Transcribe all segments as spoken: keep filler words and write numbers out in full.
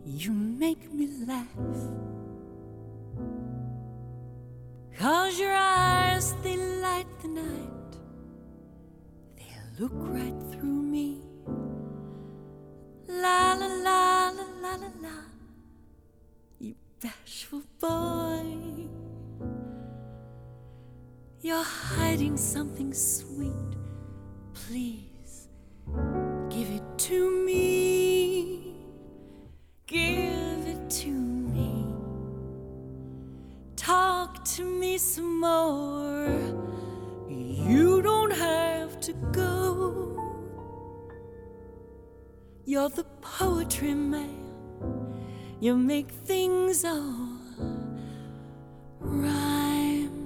You make me laugh, 'cause your eyes, they light the night. They look right through me. La la la la la la la. You bashful boy, you're hiding something sweet. Please give it to me. Give it to me. Talk to me some more. You don't have to go. You're the poetry man. You make things all rhyme.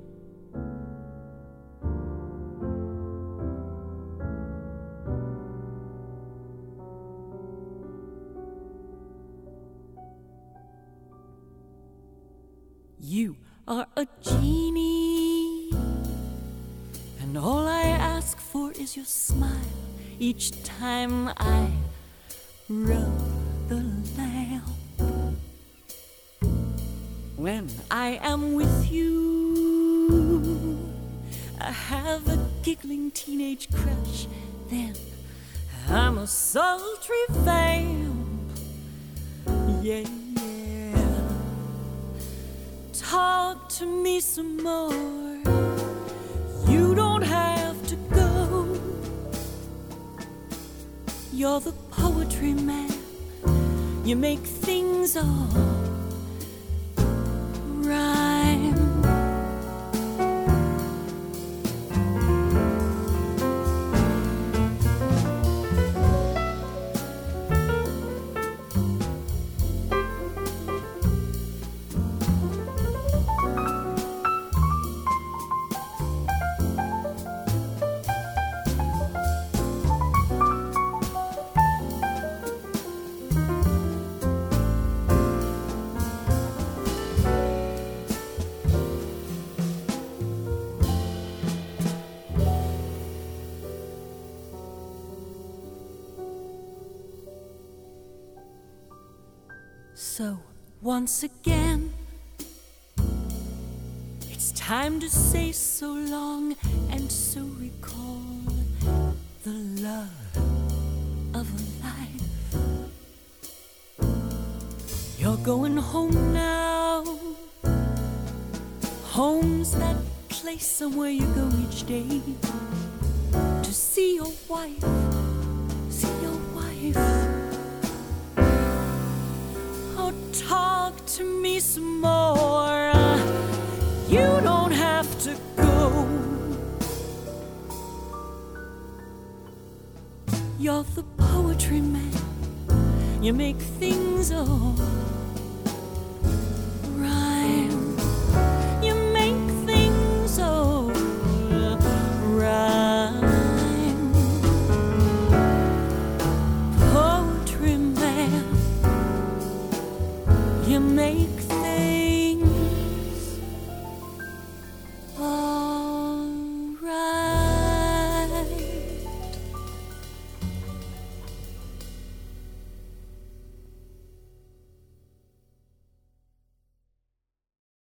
You are a genie, and all I ask for is your smile each time I rub the lamp. When I am with you, I have a giggling teenage crush. Then I'm a sultry vamp. Yeah, yeah. Talk to me some more. You don't have to go. You're the poetry man. You make things all rhyme. So once again, it's time to say so long and so recall the love of a life. You're going home now. Home's that place somewhere you go each day to see your wife, see your wife. Talk to me some more. You don't have to go. You're the poetry man. You make things all